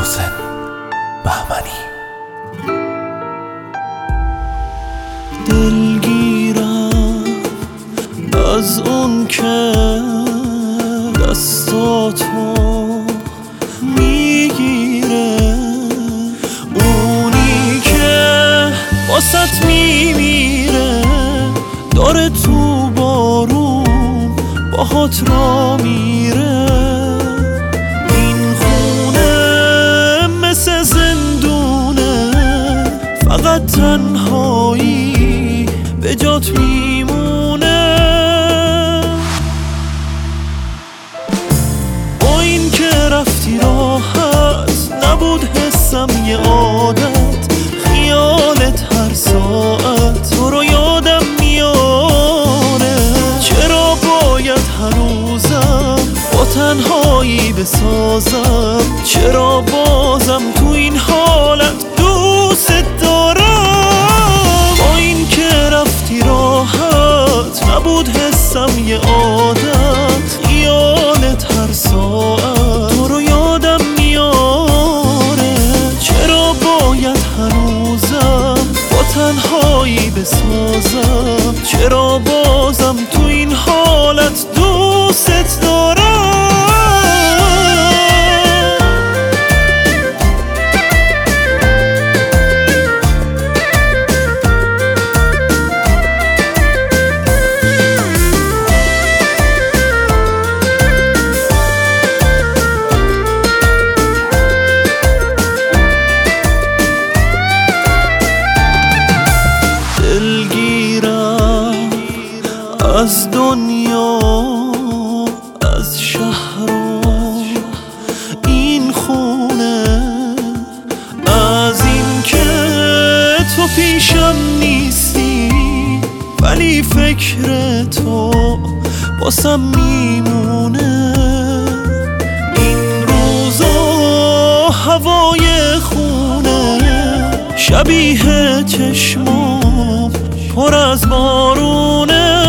محسن بهمنی. دلگیرم از اون که دستاتو میگیره، اونی که واسط میمیره، داره تو بارون باهات را میره. این خونه مثل زندونه، فقط تنهایی به جات میمونه. با این که رفتی راحت نبود حسم یه عادت، خیالت هر ساعت تو رو یادم میاره. چرا باید هنوزم با تنهایی بسازم؟ چرا بازم تو این حالت دوست دارم؟ با این که رفتی راحت نبود حسم یه عادت، خیالت هر ساعت تو رو یادم میاره. چرا باید هنوزم با تنهایی بسازم؟ چرا بازم تو این حالت دوست دارم؟ دلگیرم از دنیا، از شهر و این خونه، از این که تو پیشم نیستی ولی فکر تو باسم میمونه. این روزا هوای خونه شبیه چشمام پر از بارونه.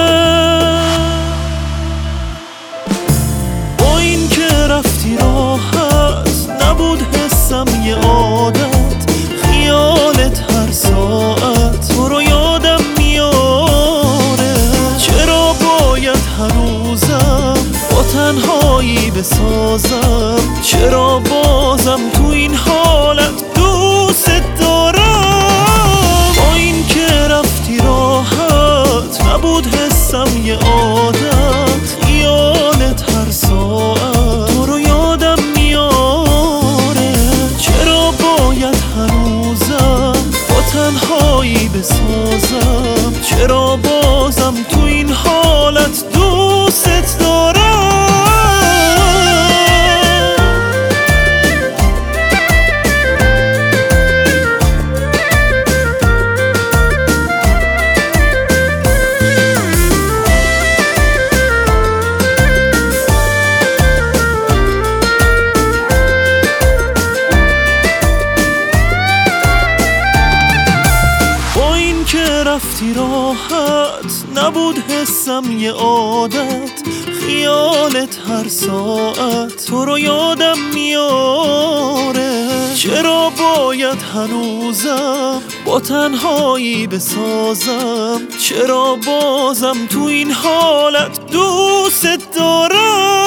با این که رفتی راحت نبود حسم یه عادت، خیالت هر ساعت تو رو یادم میاره. چرا باید هنوزم با تنهایی بسازم؟ چرا بازم تو این حالت دوست دارم؟ با این که رفتی راحت نبود حسم یه عادت، خیالت هر ساعت تو رو یادم میاره. چرا باید هنوزم با تنهایی بسازم؟ چرا بازم تو این حالت دوست دارم؟ رفتی راحت نبود حسم یه عادت، خیالت هر ساعت تو رو یادم میاره. چرا باید هنوزم با تنهایی بسازم؟ چرا بازم تو این حالت دوست دارم؟